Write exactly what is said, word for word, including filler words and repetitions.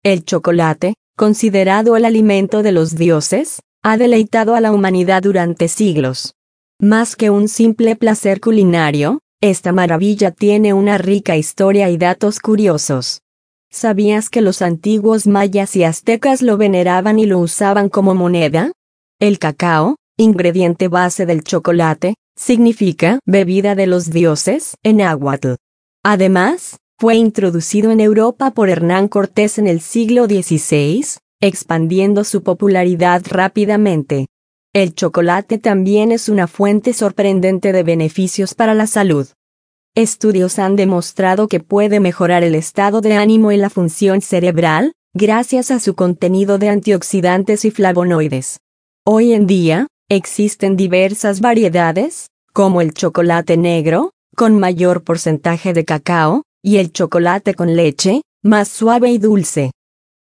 El chocolate, considerado el alimento de los dioses, ha deleitado a la humanidad durante siglos. Más que un simple placer culinario, esta maravilla tiene una rica historia y datos curiosos. ¿Sabías que los antiguos mayas y aztecas lo veneraban y lo usaban como moneda? El cacao, ingrediente base del chocolate, significa bebida de los dioses en náhuatl. Además, fue introducido en Europa por Hernán Cortés en el siglo dieciséis, expandiendo su popularidad rápidamente. El chocolate también es una fuente sorprendente de beneficios para la salud. Estudios han demostrado que puede mejorar el estado de ánimo y la función cerebral, gracias a su contenido de antioxidantes y flavonoides. Hoy en día, existen diversas variedades, como el chocolate negro, con mayor porcentaje de cacao, y el chocolate con leche, más suave y dulce.